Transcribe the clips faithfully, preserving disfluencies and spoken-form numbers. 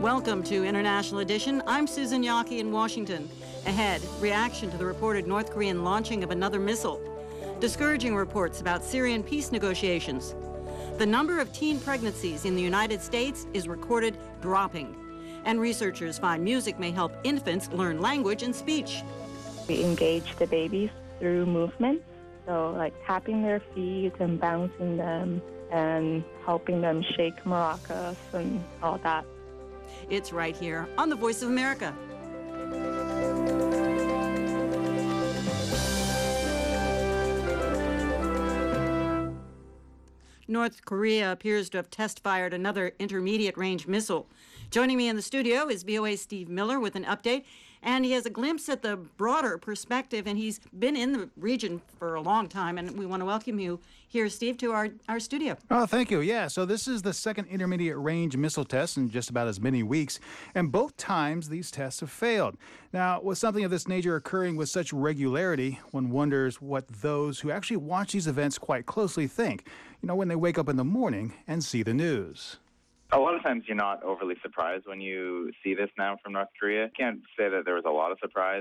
Welcome to International Edition. I'm Susan Yockey in Washington. Ahead, reaction to the reported North Korean launching of another missile. Discouraging reports about Syrian peace negotiations. The number of teen pregnancies in the United States is recorded dropping. And researchers find music may help infants learn language and speech. We engage the babies through movement, so like tapping their feet and bouncing them and helping them shake maracas and all that. It's right here on The Voice of America. North Korea appears to have test-fired another intermediate-range missile. Joining me in the studio is V O A's Steve Miller with an update, and he has a glimpse at the broader perspective, and he's been in the region for a long time, and we want to welcome you here, Steve, to our, our studio. Oh, thank you. Yeah, so this is the second intermediate-range missile test in just about as many weeks, and both times these tests have failed. Now, with something of this nature occurring with such regularity, one wonders what those who actually watch these events quite closely think, you know, when they wake up in the morning and see the news. A lot of times you're not overly surprised when you see this now from North Korea. Can't say that there was a lot of surprise.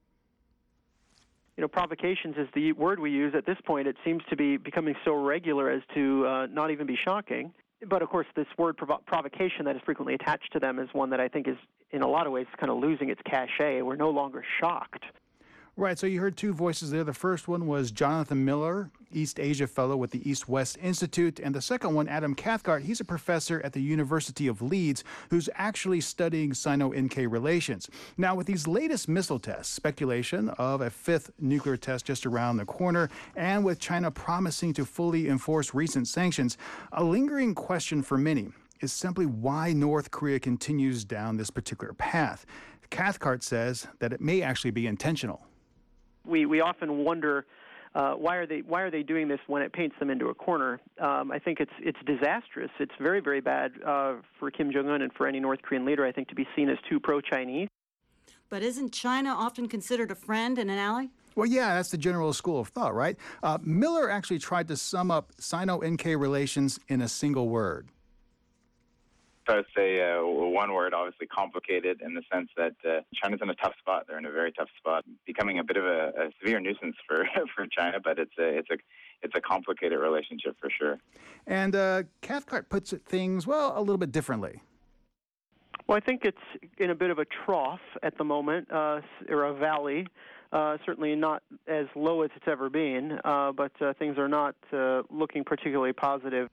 You know, provocations is the word we use at this point. It seems to be becoming so regular as to uh, not even be shocking. But, of course, this word provo- provocation that is frequently attached to them is one that I think is, in a lot of ways, kind of losing its cachet. We're no longer shocked. Right, so you heard two voices there. The first one was Jonathan Miller, East Asia Fellow with the East-West Institute, and the second one, Adam Cathcart. He's a professor at the University of Leeds who's actually studying Sino-N K relations. Now, with these latest missile tests, speculation of a fifth nuclear test just around the corner, and with China promising to fully enforce recent sanctions, a lingering question for many is simply why North Korea continues down this particular path. Cathcart says that it may actually be intentional. We we often wonder uh, why are they why are they doing this when it paints them into a corner. Um, I think it's it's disastrous. It's very very bad uh, for Kim Jong-un and for any North Korean leader, I think, to be seen as too pro-Chinese. But isn't China often considered a friend and an ally? Well, yeah, that's the general school of thought, right? Uh, Miller actually tried to sum up Sino-N K relations in a single word. I would say uh, one word, obviously complicated, in the sense that uh, China's in a tough spot. They're in a very tough spot, becoming a bit of a, a severe nuisance for for China. But it's a it's a it's a complicated relationship for sure. And uh, Cathcart puts it things well a little bit differently. Well, I think it's in a bit of a trough at the moment, uh, or a valley. Uh, certainly not as low as it's ever been, uh, but uh, things are not uh, looking particularly positive.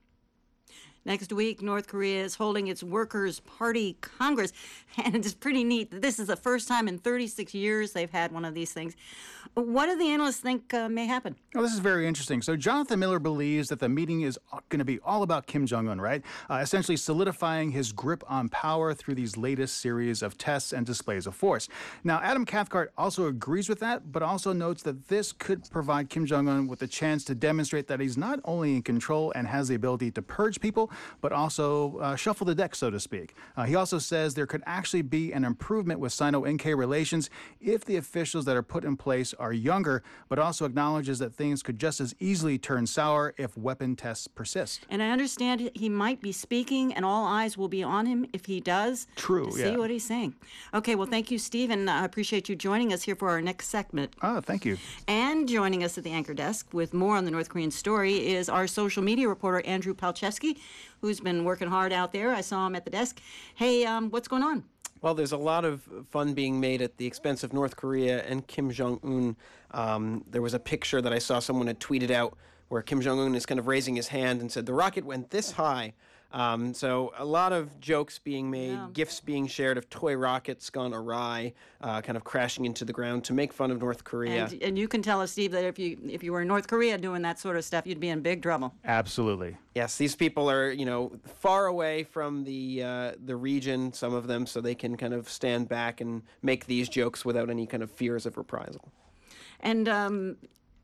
Next week, North Korea is holding its Workers' Party Congress, and it's pretty neat. This is the first time in thirty-six years they've had one of these things. What do the analysts think uh, may happen? Well, this is very interesting. So Jonathan Miller believes that the meeting is going to be all about Kim Jong-un, right? Uh, essentially solidifying his grip on power through these latest series of tests and displays of force. Now, Adam Cathcart also agrees with that, but also notes that this could provide Kim Jong-un with a chance to demonstrate that he's not only in control and has the ability to purge people, but also uh, shuffle the deck, so to speak. Uh, he also says there could actually be an improvement with Sino-N K relations if the officials that are put in place are younger, but also acknowledges that things could just as easily turn sour if weapon tests persist. And I understand he might be speaking, and all eyes will be on him if he does. True, to yeah. see what he's saying. Okay, well, thank you, Steve, and I appreciate you joining us here for our next segment. Oh, thank you. And joining us at the anchor desk with more on the North Korean story is our social media reporter, Andrew Palczewski, who's been working hard out there. I saw him at the desk. Hey, um, what's going on? Well, there's a lot of fun being made at the expense of North Korea and Kim Jong-un. Um, there was a picture that I saw someone had tweeted out where Kim Jong-un is kind of raising his hand and said, the rocket went this high. Um, so a lot of jokes being made, Yeah. gifs being shared of toy rockets gone awry, uh, kind of crashing into the ground to make fun of North Korea. And, and you can tell us, Steve, that if you if you were in North Korea doing that sort of stuff, you'd be in big trouble. Absolutely. Yes, these people are, you know, far away from the uh, the region, some of them, so they can kind of stand back and make these jokes without any kind of fears of reprisal. And um,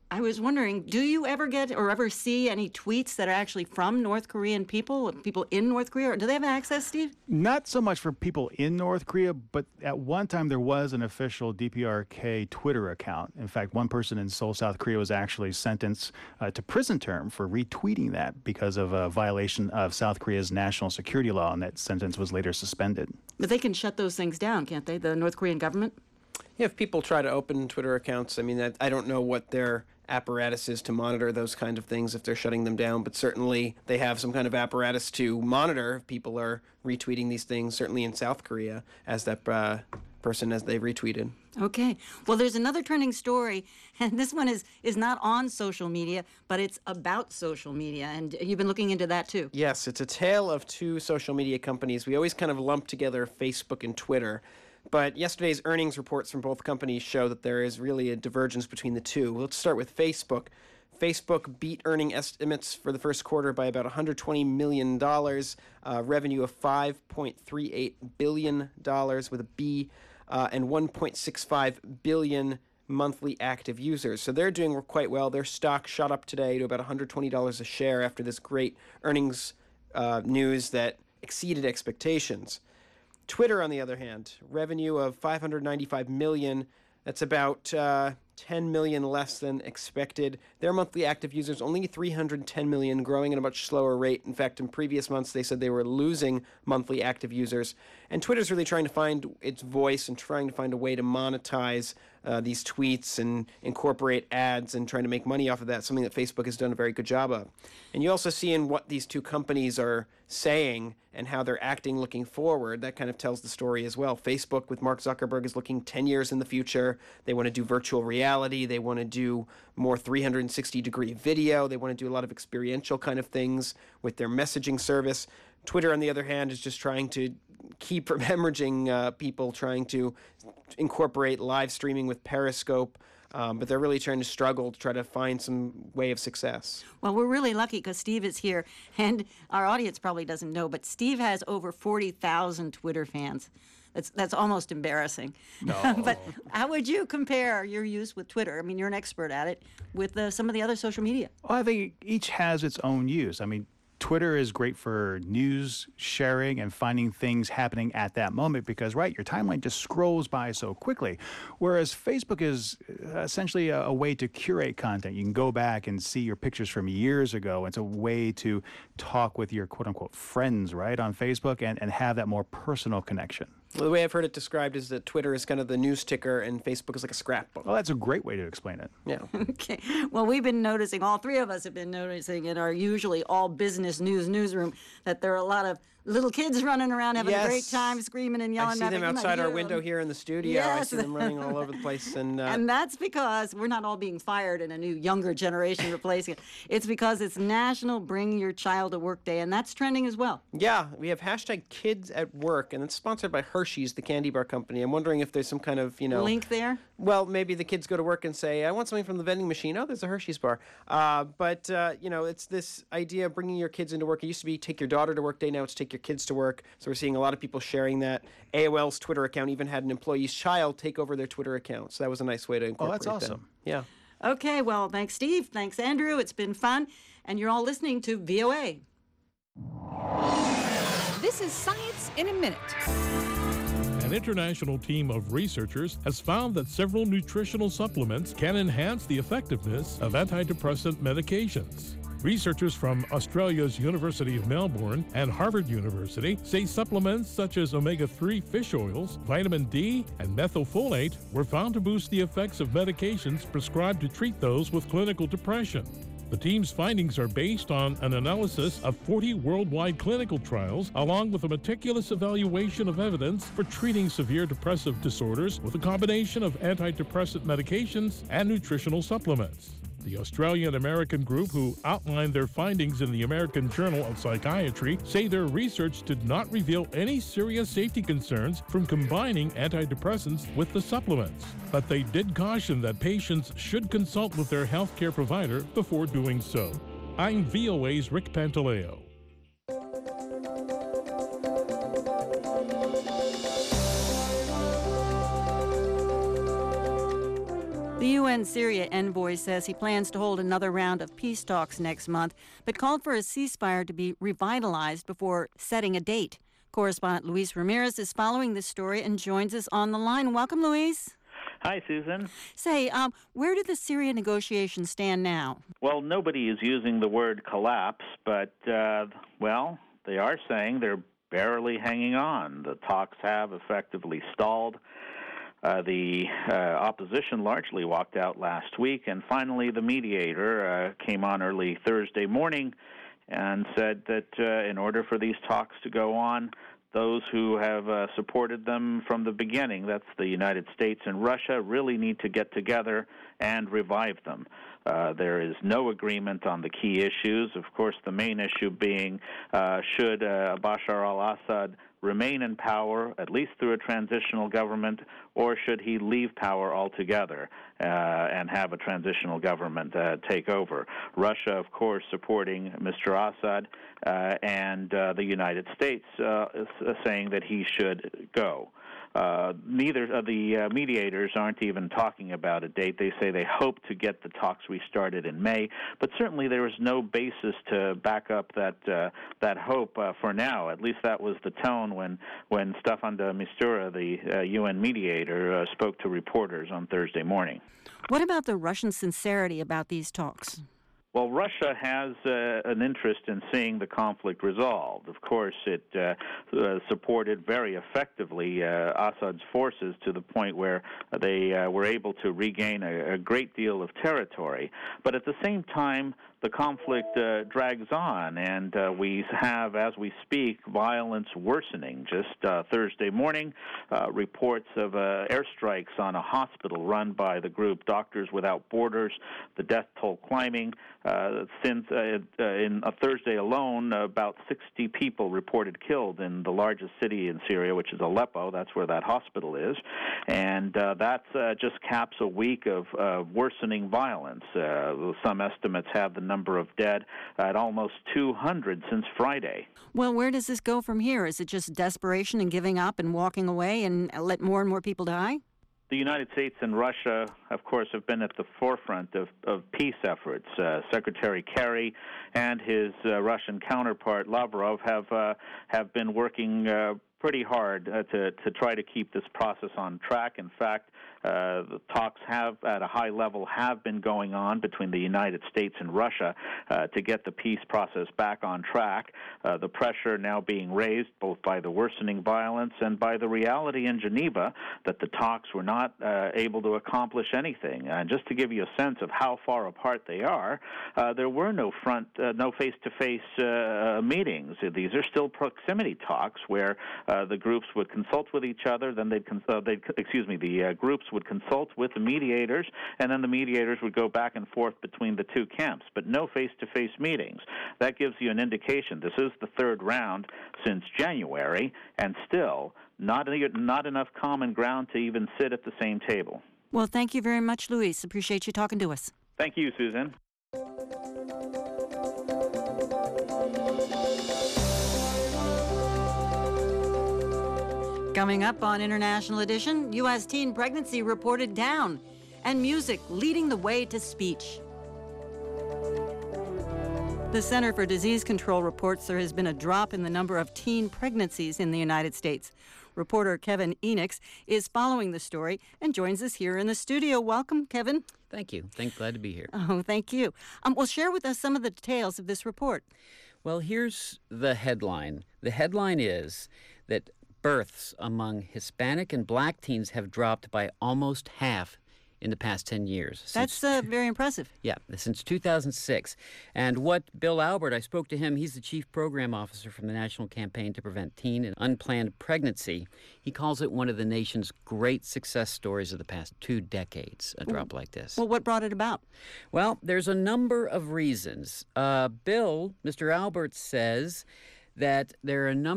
I was wondering, do you ever get or ever see any tweets that are actually from North Korean people, people in North Korea? Or do they have access, Steve? Not so much for people in North Korea, but at one time there was an official D P R K Twitter account. In fact, one person in Seoul, South Korea was actually sentenced uh, to prison term for retweeting that because of a violation of South Korea's national security law, and that sentence was later suspended. But they can shut those things down, can't they, the North Korean government? Yeah, if people try to open Twitter accounts, I mean, that, I don't know what their apparatus is to monitor those kind of things if they're shutting them down, but certainly they have some kind of apparatus to monitor if people are retweeting these things, certainly in South Korea, as that uh, person as they retweeted. Okay. Well, there's another trending story, and this one is, is not on social media, but it's about social media, and you've been looking into that too. Yes, it's a tale of two social media companies. We always kind of lump together Facebook and Twitter. But yesterday's earnings reports from both companies show that there is really a divergence between the two. Let's start with Facebook. Facebook beat earning estimates for the first quarter by about one hundred twenty million dollars, uh, revenue of five point three eight billion dollars with a B, uh, and one point six five billion monthly active users. So they're doing quite well. Their stock shot up today to about one hundred twenty dollars a share after this great earnings uh, news that exceeded expectations. Twitter, on the other hand, revenue of five hundred ninety-five million dollars. That's about uh, ten million less than expected. Their monthly active users only three hundred ten million, growing at a much slower rate. In fact, in previous months, they said they were losing monthly active users. And Twitter's really trying to find its voice and trying to find a way to monetize uh, these tweets and incorporate ads and trying to make money off of that, something that Facebook has done a very good job of. And you also see in what these two companies are saying and how they're acting looking forward, that kind of tells the story as well. Facebook with Mark Zuckerberg is looking ten years in the future. They want to do virtual reality. They want to do more three hundred sixty degree video. They want to do a lot of experiential kind of things with their messaging service. Twitter, on the other hand, is just trying to keep from hemorrhaging uh, people, trying to incorporate live streaming with Periscope. Um, but they're really trying to struggle to try to find some way of success. Well, we're really lucky because Steve is here, and our audience probably doesn't know, but Steve has over forty thousand Twitter fans. That's that's almost embarrassing. No. But how would you compare your use with Twitter? I mean, you're an expert at it, with uh, some of the other social media. Well, I think each has its own use. I mean, Twitter is great for news sharing and finding things happening at that moment because, right, your timeline just scrolls by so quickly. Whereas Facebook is essentially a, a way to curate content. You can go back and see your pictures from years ago. It's a way to talk with your quote-unquote friends, right, on Facebook and, and have that more personal connection. Well, the way I've heard it described is that Twitter is kind of the news ticker and Facebook is like a scrapbook. Well, that's a great way to explain it. Yeah. Okay. Well, we've been noticing, all three of us have been noticing in our usually all business news newsroom that there are a lot of little kids running around having yes. a great time, screaming and yelling. I see them outside our window them. here in the studio. Yes. I see them running all over the place. And, uh, and that's because we're not all being fired and a new younger generation replacing it. It's because it's National Bring Your Child to Work Day, and that's trending as well. Yeah, we have hashtag Kids at Work, and it's sponsored by Hershey's, the candy bar company. I'm wondering if there's some kind of, you know... link there? Well, maybe the kids go to work and say, I want something from the vending machine. Oh, there's a Hershey's bar. Uh, but, uh, you know, it's this idea of bringing your kids into work. It used to be take your daughter to work day. Now it's take your kids to work. So we're seeing a lot of people sharing that. A O L's Twitter account even had an employee's child take over their Twitter account. So that was a nice way to incorporate Oh, that's awesome. That. Yeah. Okay, well, thanks, Steve. Thanks, Andrew. It's been fun. And you're all listening to V O A. This is Science in a Minute. An international team of researchers has found that several nutritional supplements can enhance the effectiveness of antidepressant medications. Researchers from Australia's University of Melbourne and Harvard University say supplements such as omega three fish oils, vitamin D, and methylfolate were found to boost the effects of medications prescribed to treat those with clinical depression. The team's findings are based on an analysis of forty worldwide clinical trials, along with a meticulous evaluation of evidence for treating severe depressive disorders with a combination of antidepressant medications and nutritional supplements. The Australian-American group, who outlined their findings in the American Journal of Psychiatry, say their research did not reveal any serious safety concerns from combining antidepressants with the supplements. But they did caution that patients should consult with their healthcare provider before doing so. I'm V O A's Rick Pantaleo. The U N Syria envoy says he plans to hold another round of peace talks next month, but called for a ceasefire to be revitalized before setting a date. Correspondent Luis Ramirez is following this story and joins us on the line. Welcome, Luis. Hi, Susan. Say, um, where do the Syria negotiations stand now? Well, nobody is using the word collapse, but, uh, well, they are saying they're barely hanging on. The talks have effectively stalled. Uh, the uh, opposition largely walked out last week, and finally the mediator uh, came on early Thursday morning and said that uh, in order for these talks to go on, those who have uh, supported them from the beginning, that's the United States and Russia, really need to get together and revive them. Uh, there is no agreement on the key issues. Of course, the main issue being uh, should uh, Bashar al-Assad remain in power, at least through a transitional government, or should he leave power altogether uh, and have a transitional government uh, take over? Russia, of course, supporting Mister Assad, uh, and uh, the United States uh, is, uh, saying that he should go. Uh, neither of the uh, mediators aren't even talking about a date. They say they hope to get the talks restarted in May, but certainly there is no basis to back up that uh, that hope uh, for now. At least that was the tone when when Staffan de Mistura, the uh, U N mediator, uh, spoke to reporters on Thursday morning. What about the Russian sincerity about these talks? Well, Russia has uh, an interest in seeing the conflict resolved. Of course, it uh, uh, supported very effectively uh, Assad's forces to the point where they uh, were able to regain a, a great deal of territory. But at the same time, the conflict uh, drags on, and uh, we have, as we speak, violence worsening. Just uh, Thursday morning, uh, reports of uh, airstrikes on a hospital run by the group Doctors Without Borders, the death toll climbing. Uh, since uh, uh, in a Thursday alone, uh, about sixty people reported killed in the largest city in Syria, which is Aleppo. That's where that hospital is. And uh, that uh, just caps a week of uh, worsening violence. Uh, some estimates have the number of dead at almost two hundred since Friday. Well, where does this go from here? Is it just desperation and giving up and walking away and let more and more people die? The United States and Russia, of course, have been at the forefront of, of peace efforts. Uh, Secretary Kerry and his uh, Russian counterpart Lavrov have uh, have been working uh, pretty hard uh, to to try to keep this process on track. In fact, uh, the talks have, at a high level, have been going on between the United States and Russia uh, to get the peace process back on track. Uh, the pressure now being raised both by the worsening violence and by the reality in Geneva that the talks were not uh, able to accomplish anything. And just to give you a sense of how far apart they are, uh, there were no front, uh, no face-to-face uh, meetings. These are still proximity talks where uh, the groups would consult with each other. Then they'd, cons- uh, they'd excuse me, the uh, groups would consult with the mediators, and then the mediators would go back and forth between the two camps, but no face-to-face meetings. That gives you an indication. This is the third round since January, and still not, not enough common ground to even sit at the same table. Well, thank you very much, Luis. Appreciate you talking to us. Thank you, Susan. Coming up on International Edition, U S teen pregnancy reported down, and music leading the way to speech. The Center for Disease Control reports there has been a drop in the number of teen pregnancies in the United States. Reporter Kevin Enochs is following the story and joins us here in the studio. Welcome, Kevin. Thank you. Thank, glad to be here. Oh, thank you. Um, well, share with us some of the details of this report. Well, here's the headline. The headline is that births among Hispanic and Black teens have dropped by almost half in the past ten years. That's uh, very impressive. Yeah, since two thousand six. And what Bill Albert, I spoke to him, he's the chief program officer from the National Campaign to Prevent Teen and Unplanned Pregnancy. He calls it one of the nation's great success stories of the past two decades, a drop like this. Well, what brought it about? Well, there's a number of reasons. Uh, Bill, Mister Albert, says that there are a number of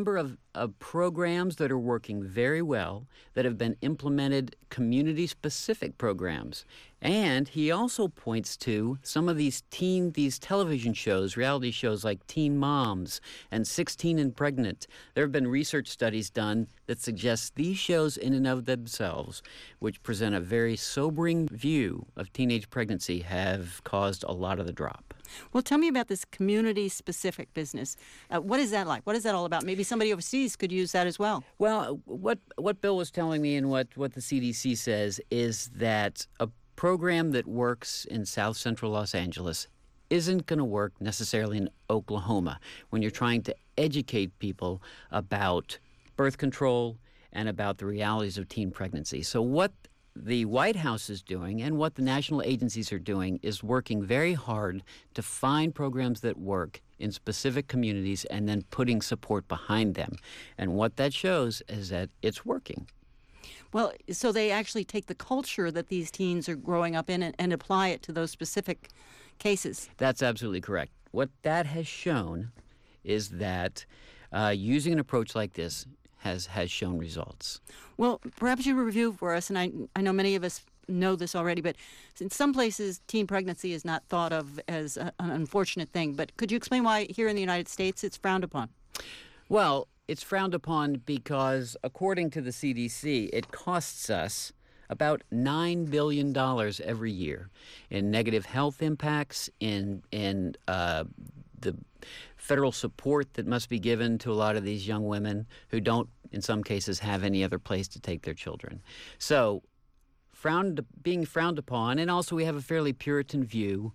of programs that are working very well that have been implemented, community-specific programs. And he also points to some of these teen, these television shows, reality shows like Teen Moms and sixteen and Pregnant. There have been research studies done that suggest these shows in and of themselves, which present a very sobering view of teenage pregnancy, have caused a lot of the drop. Well, tell me about this community-specific business. Uh, what is that like? What is that all about? Maybe somebody overseas could use that as well. Well, what what Bill was telling me and what, what the C D C says is that a program that works in South Central Los Angeles isn't going to work necessarily in Oklahoma when you're trying to educate people about birth control and about the realities of teen pregnancy. So what the White House is doing and what the national agencies are doing is working very hard to find programs that work in specific communities and then putting support behind them. And what that shows is that it's working. Well, so they actually take the culture that these teens are growing up in and, and apply it to those specific cases. That's absolutely correct. What that has shown is that uh, using an approach like this has, has shown results. Well, perhaps you review for us, and I, I know many of us know this already, but in some places teen pregnancy is not thought of as a, an unfortunate thing. But could you explain why here in the United States it's frowned upon? Well, it's frowned upon because, according to the C D C, it costs us about nine billion dollars every year in negative health impacts, in, in uh, the federal support that must be given to a lot of these young women who don't, in some cases, have any other place to take their children. So frowned, being frowned upon, and also we have a fairly Puritan view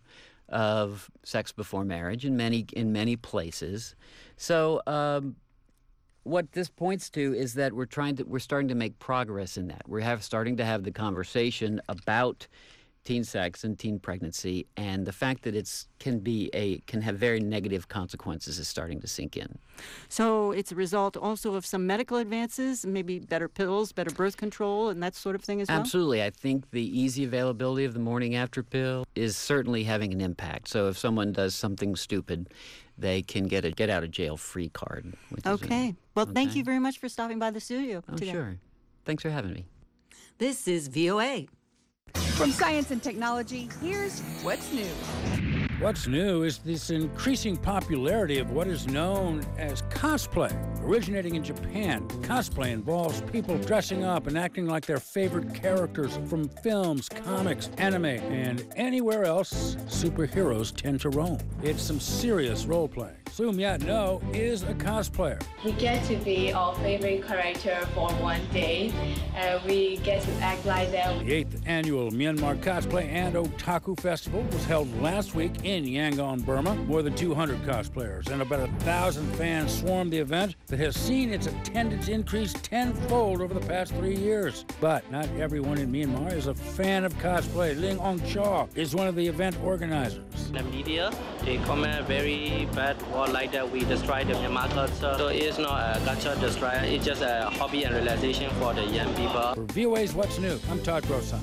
of sex before marriage in many, in many places. So um, what this points to is that we're trying to, we're starting to make progress in that. We're have, starting to have the conversation about teen sex and teen pregnancy, and the fact that it's can be a can have very negative consequences is starting to sink in. So it's a result also of some medical advances, maybe better pills, better birth control, and that sort of thing as well? Absolutely. I think the easy availability of the morning after pill is certainly having an impact. So if someone does something stupid, they can get a get out of jail free card. Okay. A, well, okay. Thank you very much for stopping by the studio Oh, today. Sure. Thanks for having me. This is V O A. From science and technology, here's What's New. What's new is this increasing popularity of what is known as cosplay. Originating in Japan, cosplay involves people dressing up and acting like their favorite characters from films, comics, anime, and anywhere else superheroes tend to roam. It's some serious role-playing. Sue Myat No is a cosplayer. We get to be our favorite character for one day, and we get to act like them. The eighth annual Myanmar Cosplay and Otaku Festival was held last week in Yangon, Burma. More than two hundred cosplayers and about a thousand fans swarmed the event that has seen its attendance increase tenfold over the past three years. But not everyone in Myanmar is a fan of cosplay. Ling Ong Chaw is one of the event organizers. The media, they comment very bad or like that we destroy the Myanmar culture. So it's not a culture destroyer, it's just a hobby and relaxation for the young people. For V O A's What's New, I'm Todd Grosans.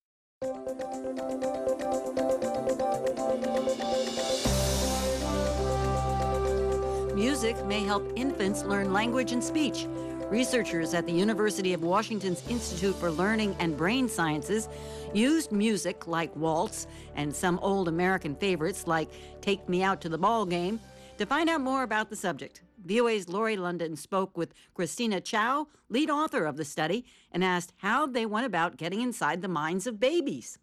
Music may help infants learn language and speech. Researchers at the University of Washington's Institute for Learning and Brain Sciences used music like waltz and some old American favorites like Take Me Out to the Ball Game to find out more about the subject. V O A's Lori London spoke with Christina Chow, lead author of the study, and asked how they went about getting inside the minds of babies.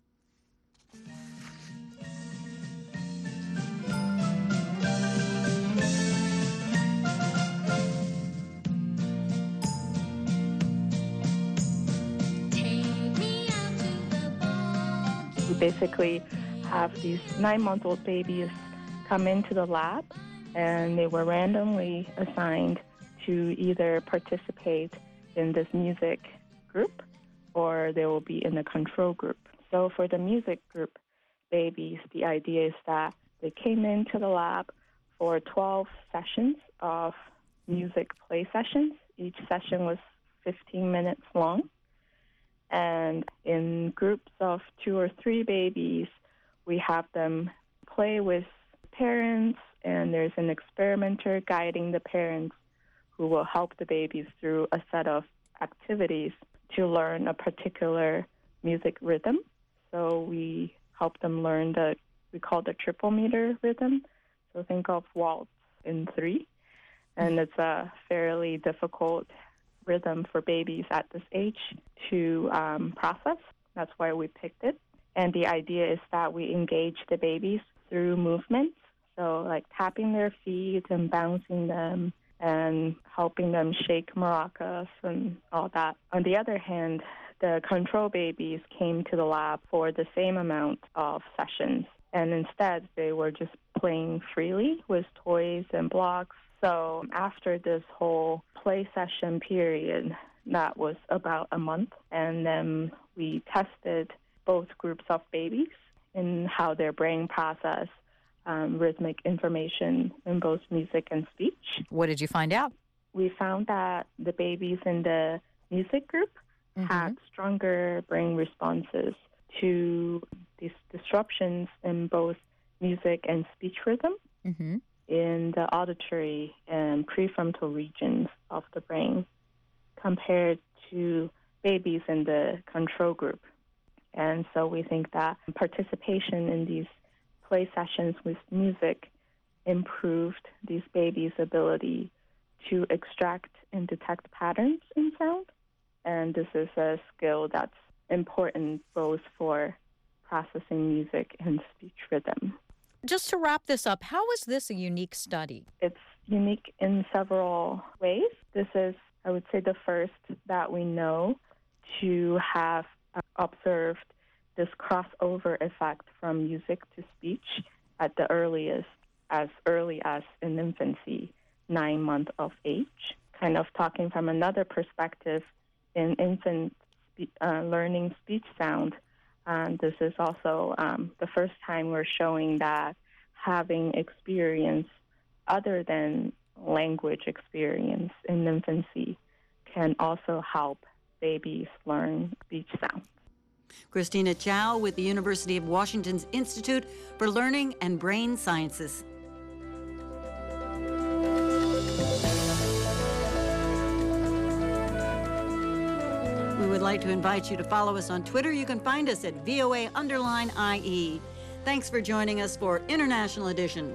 We basically have these nine-month-old babies come into the lab, and they were randomly assigned to either participate in this music group or they will be in the control group. So for the music group babies, the idea is that they came into the lab for twelve sessions of music play sessions. Each session was fifteen minutes long. And in groups of two or three babies, we have them play with parents, and there's an experimenter guiding the parents who will help the babies through a set of activities to learn a particular music rhythm. So we help them learn the, we call the triple meter rhythm. So think of waltz in three. And it's a fairly difficult rhythm for babies at this age to um, process. That's why we picked it. And the idea is that we engage the babies through movements. So like tapping their feet and bouncing them and helping them shake maracas and all that. On the other hand, the control babies came to the lab for the same amount of sessions. And instead, they were just playing freely with toys and blocks. So after this whole play session period, that was about a month, and then we tested both groups of babies in how their brain process um, rhythmic information in both music and speech. What did you find out? We found that the babies in the music group mm-hmm. had stronger brain responses to these disruptions in both music and speech rhythm mm-hmm. in the auditory and prefrontal regions of the brain compared to babies in the control group. And so we think that participation in these play sessions with music improved these babies' ability to extract and detect patterns in sound. And this is a skill that's important both for processing music and speech rhythm. Just to wrap this up, how is this a unique study? It's unique in several ways. This is, I would say, the first that we know to have observed this crossover effect from music to speech at the earliest, as early as in infancy, nine months of age. Kind of talking from another perspective, in infant uh, learning speech sound, and this is also um, the first time we're showing that having experience other than language experience in infancy can also help babies learn speech sounds. Christina Chow with the University of Washington's Institute for Learning and Brain Sciences. We would like to invite you to follow us on Twitter. You can find us at V O A underline I E. Thanks for joining us for International Edition.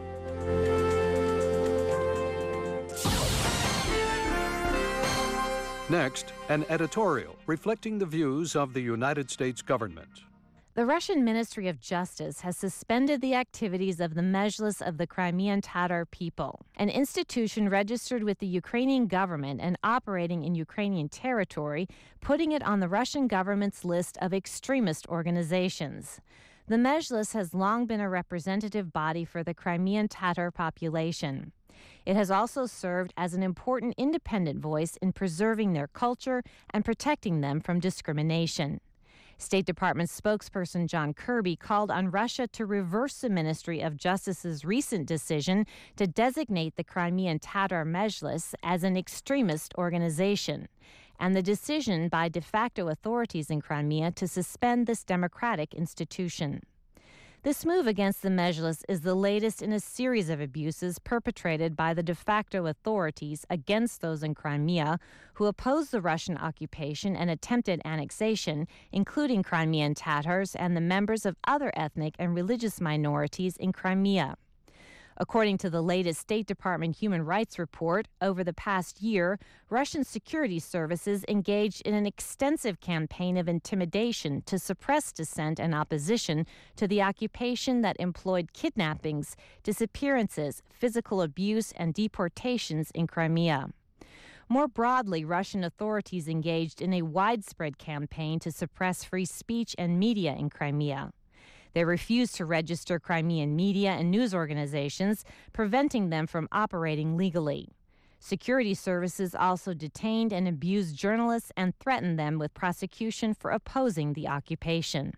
Next, an editorial reflecting the views of the United States government. The Russian Ministry of Justice has suspended the activities of the Mezhlis of the Crimean Tatar people, an institution registered with the Ukrainian government and operating in Ukrainian territory, putting it on the Russian government's list of extremist organizations. The Mezhlis has long been a representative body for the Crimean Tatar population. It has also served as an important independent voice in preserving their culture and protecting them from discrimination. State Department spokesperson John Kirby called on Russia to reverse the Ministry of Justice's recent decision to designate the Crimean Tatar Mezhlis as an extremist organization, and the decision by de facto authorities in Crimea to suspend this democratic institution. This move against the Mezhlis is the latest in a series of abuses perpetrated by the de facto authorities against those in Crimea who oppose the Russian occupation and attempted annexation, including Crimean Tatars and the members of other ethnic and religious minorities in Crimea. According to the latest State Department Human Rights Report, over the past year, Russian security services engaged in an extensive campaign of intimidation to suppress dissent and opposition to the occupation that employed kidnappings, disappearances, physical abuse, and deportations in Crimea. More broadly, Russian authorities engaged in a widespread campaign to suppress free speech and media in Crimea. They refused to register Crimean media and news organizations, preventing them from operating legally. Security services also detained and abused journalists and threatened them with prosecution for opposing the occupation.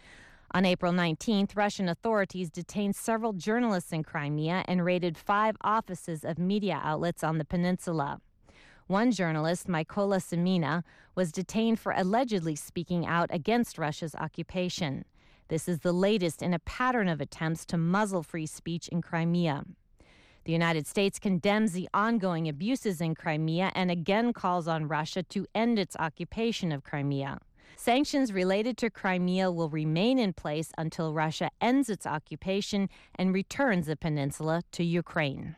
On April nineteenth, Russian authorities detained several journalists in Crimea and raided five offices of media outlets on the peninsula. One journalist, Mykola Semina, was detained for allegedly speaking out against Russia's occupation. This is the latest in a pattern of attempts to muzzle free speech in Crimea. The United States condemns the ongoing abuses in Crimea and again calls on Russia to end its occupation of Crimea. Sanctions related to Crimea will remain in place until Russia ends its occupation and returns the peninsula to Ukraine.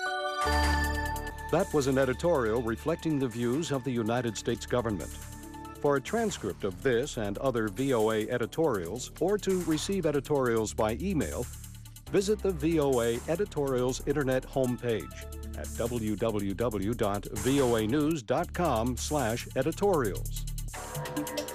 That was an editorial reflecting the views of the United States government. For a transcript of this and other V O A editorials, or to receive editorials by email, visit the V O A Editorials Internet homepage at w w w dot voa news dot com slash editorials.